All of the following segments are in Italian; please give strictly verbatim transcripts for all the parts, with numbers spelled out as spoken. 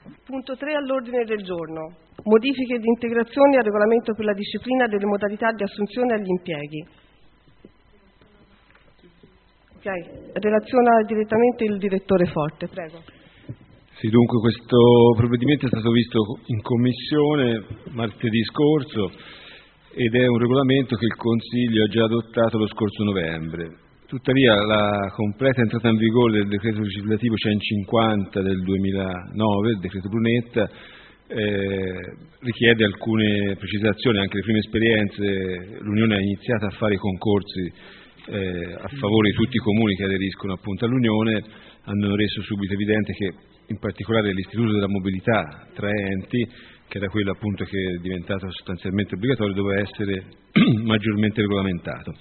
Punto tre all'ordine del giorno. Modifiche ed integrazioni al regolamento per la disciplina delle modalità di assunzione agli impieghi. Ok, relaziona direttamente il direttore Forte, prego. Sì, dunque questo provvedimento è stato visto in commissione martedì scorso ed è un regolamento che il Consiglio ha già adottato lo scorso novembre. Tuttavia la completa entrata in vigore del decreto legislativo centocinquanta del duemilanove, il decreto Brunetta, eh, richiede alcune precisazioni. Anche le prime esperienze, l'Unione ha iniziato a fare i concorsi eh, a favore di tutti i comuni che aderiscono appunto all'Unione, hanno reso subito evidente che in particolare l'Istituto della Mobilità tra enti, che era quello appunto che è diventato sostanzialmente obbligatorio, doveva essere maggiormente regolamentato.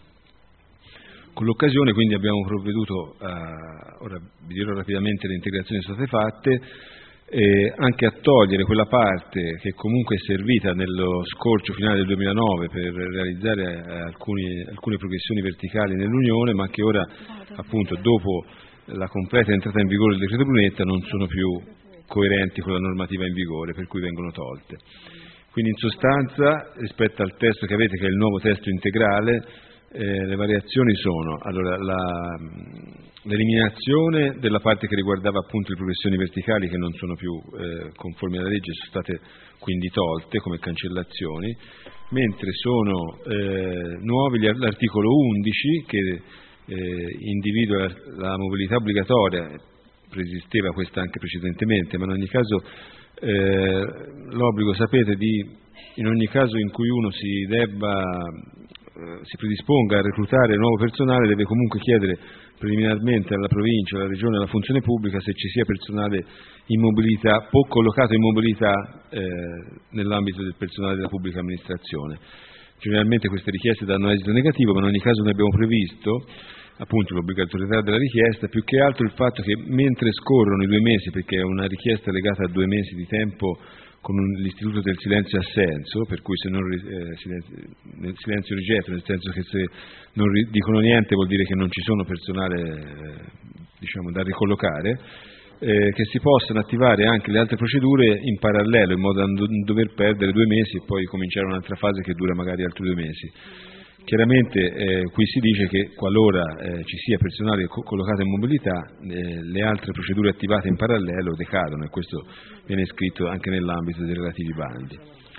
Con l'occasione quindi abbiamo provveduto a, ora vi dirò rapidamente le integrazioni sono state fatte, eh, anche a togliere quella parte che comunque è servita nello scorcio finale del duemilanove per realizzare alcuni, alcune progressioni verticali nell'Unione, ma che ora appunto dopo la completa entrata in vigore del decreto Brunetta non sono più coerenti con la normativa in vigore, per cui vengono tolte. Quindi in sostanza, rispetto al testo che avete, che è il nuovo testo integrale, eh, le variazioni sono allora la, l'eliminazione della parte che riguardava appunto le progressioni verticali, che non sono più eh, conformi alla legge, sono state quindi tolte come cancellazioni, mentre sono eh, nuovi l'articolo undici che eh, individua la, la mobilità obbligatoria. Preesisteva questa anche precedentemente, ma in ogni caso eh, l'obbligo, sapete, di in ogni caso in cui uno si debba eh, si predisponga a reclutare nuovo personale deve comunque chiedere preliminarmente alla provincia, alla regione, alla funzione pubblica se ci sia personale in mobilità, o collocato in mobilità eh, nell'ambito del personale della pubblica amministrazione. Generalmente queste richieste danno esito negativo, ma in ogni caso noi abbiamo previsto appunto l'obbligatorietà della richiesta, più che altro il fatto che mentre scorrono i due mesi, perché è una richiesta legata a due mesi di tempo con un, l'istituto del silenzio assenso, per cui se non eh, silenzio, nel silenzio rigetto, nel senso che se non ri, dicono niente vuol dire che non ci sono personale eh, diciamo da ricollocare, eh, che si possano attivare anche le altre procedure in parallelo, in modo da non dover perdere due mesi e poi cominciare un'altra fase che dura magari altri due mesi. Chiaramente eh, qui si dice che qualora eh, ci sia personale co- collocato in mobilità, eh, le altre procedure attivate in parallelo decadono, e questo viene scritto anche nell'ambito dei relativi bandi.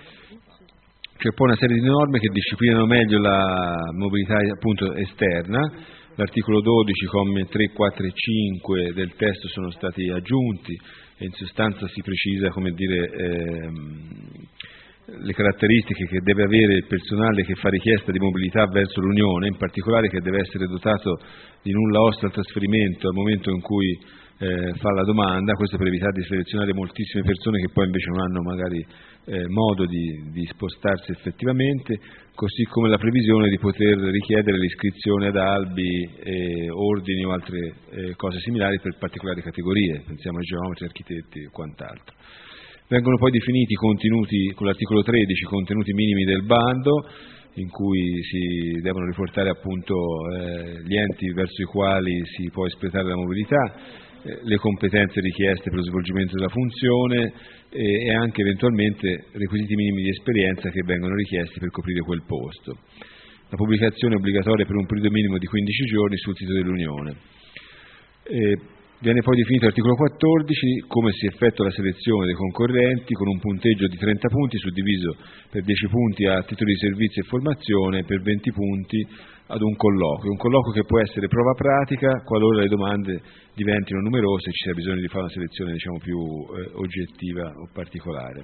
C'è poi una serie di norme che disciplinano meglio la mobilità appunto esterna. L'articolo dodici, commi tre, quattro e cinque del testo sono stati aggiunti e in sostanza si precisa, come dire, ehm, le caratteristiche che deve avere il personale che fa richiesta di mobilità verso l'Unione, in particolare che deve essere dotato di nulla osta al trasferimento al momento in cui eh, fa la domanda, questo per evitare di selezionare moltissime persone che poi invece non hanno magari eh, modo di, di spostarsi effettivamente, così come la previsione di poter richiedere l'iscrizione ad albi, eh, ordini o altre eh, cose similari per particolari categorie, pensiamo ai geometri, architetti e quant'altro. Vengono poi definiti i contenuti, con l'articolo tredici, i contenuti minimi del bando, in cui si devono riportare appunto eh, gli enti verso i quali si può espletare la mobilità, eh, le competenze richieste per lo svolgimento della funzione eh, e anche eventualmente requisiti minimi di esperienza che vengono richiesti per coprire quel posto. La pubblicazione è obbligatoria per un periodo minimo di quindici giorni sul sito dell'Unione. Eh, Viene poi definito l'articolo quattordici come si effettua la selezione dei concorrenti con un punteggio di trenta punti suddiviso per dieci punti a titolo di servizio e formazione e per venti punti ad un colloquio. Un colloquio che può essere prova pratica qualora le domande diventino numerose e ci sia bisogno di fare una selezione diciamo più eh, oggettiva o particolare.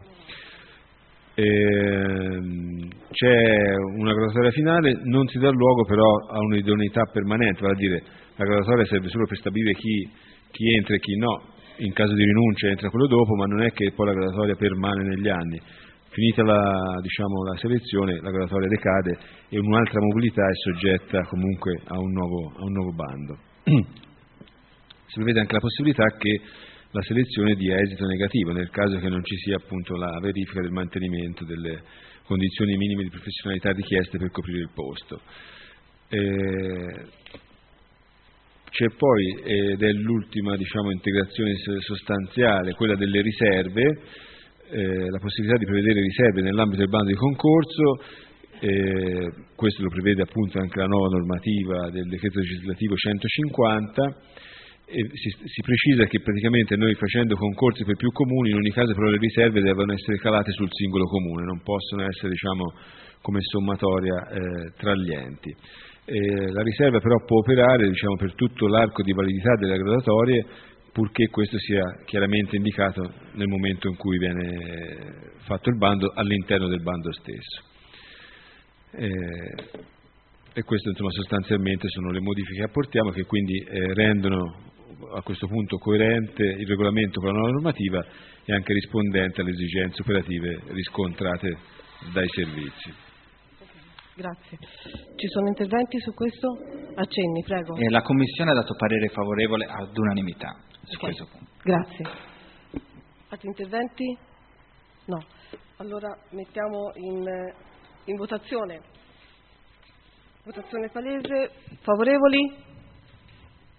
Ehm, c'è una graduatoria finale, non si dà luogo però a un'idoneità permanente, vale a dire la graduatoria serve solo per stabilire chi chi entra e chi no, in caso di rinuncia entra quello dopo, ma non è che poi la graduatoria permane negli anni. Finita la, diciamo, la selezione, la graduatoria decade e un'altra mobilità è soggetta comunque a un nuovo, a un nuovo bando. Si prevede anche la possibilità che la selezione dia esito negativo, nel caso che non ci sia appunto la verifica del mantenimento delle condizioni minime di professionalità richieste per coprire il posto. Eh, C'è poi, ed è l'ultima diciamo, integrazione sostanziale, quella delle riserve, eh, la possibilità di prevedere riserve nell'ambito del bando di concorso. Eh, questo lo prevede appunto anche la nuova normativa del decreto legislativo centocinquanta. E si, si precisa che praticamente noi facendo concorsi per più comuni, in ogni caso però le riserve devono essere calate sul singolo comune, non possono essere diciamo, come sommatoria eh, tra gli enti. Eh, la riserva però può operare diciamo, per tutto l'arco di validità delle graduatorie, purché questo sia chiaramente indicato nel momento in cui viene fatto il bando all'interno del bando stesso. Eh, e questo insomma, sostanzialmente sono le modifiche che apportiamo, che quindi eh, rendono a questo punto coerente il regolamento con la nuova normativa e anche rispondente alle esigenze operative riscontrate dai servizi. Grazie. Ci sono interventi su questo? Accenni, prego. Eh, la Commissione ha dato parere favorevole ad unanimità su Okay. questo punto. Grazie. Altri interventi? No. Allora mettiamo in, in votazione. Votazione palese. Favorevoli?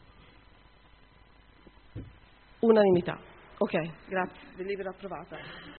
Unanimità. Ok, grazie. Delibera approvata.